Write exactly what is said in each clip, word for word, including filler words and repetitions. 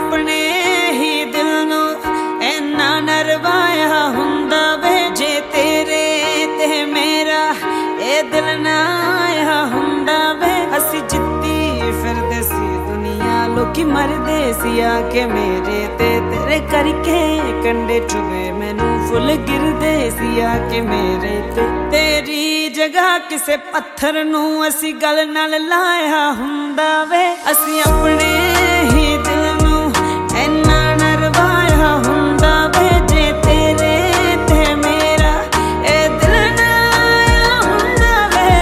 अपने ही दिल नू इन्ना नरवाया हुंदा वे जे तेरे ते मेरा ए दिल ना आया हुंदा वे। असी जिद्दी फिरदे सी दुनिया लोकी मरदे सी आके मेरे ते तेरे करके कंडे चुभे मैनू फुल गिरदे सी आके मेरे ते। तेरी जगह किसे पत्थर नू असी गल नाल लाया हुंदा वे। असी अपने ही दिल नू इन्ना नरवाया हुंदा वे जे तेरे ते मेरा ए दिल ना आया हुंदा वे।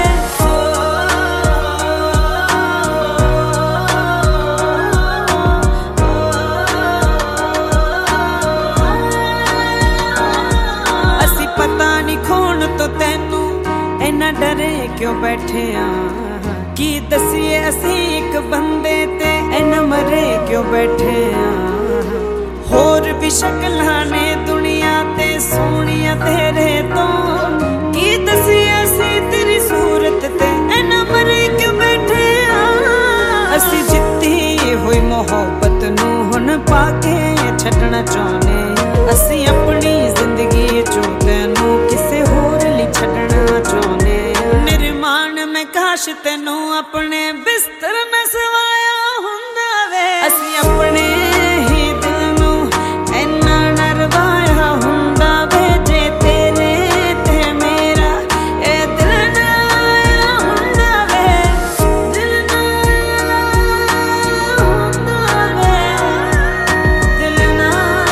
असी पता नहीं खोण तो तैनू इन्ना डरे क्यों बैठे आ की दसीए असी एक बंदे ते इन्ना मरे क्यों बैठे आ। होर भी शक्लां ने दुनिया ते सोहणियां तेरे तो की दसीए असी तेरी सूरत ते इन्ना मरे क्यों बैठे आ। असी जित्ती हुई मोहब्बत नू हुण पाके छड्डना चाहुंदे असी अपनी जिंदगी चों तैनू किसे होर लई छड्डना चाहुंदे। निर्माण में काश तैनू अपने बिस्तर में सवाया हुंदा वे। असी अपने ही दिल नू इन्ना नरवाया हुंदा वे जे तेरे ते मेरा ए दिल ना आया हुंदा वे। दिल ना आया हुंदा वे। दिल ना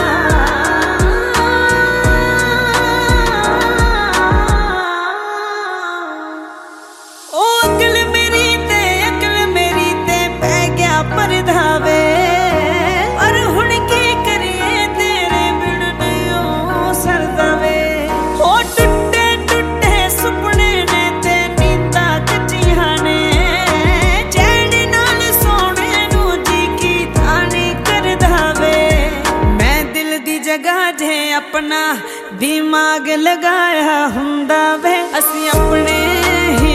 ओ अकल मेरी ते अकल मेरी ते पै गया परधावे। और हुण की करिए तेरे बिन नहीं सरदा वे। हो टुटे टुटे सुपने ने ते नींदा कच्चियां ने चैन नाल सोने नू जी की तानी करदा वे। मैं दिल दी जगह जे अपना दिमाग लगाया हुंदा वे। असी अपने ही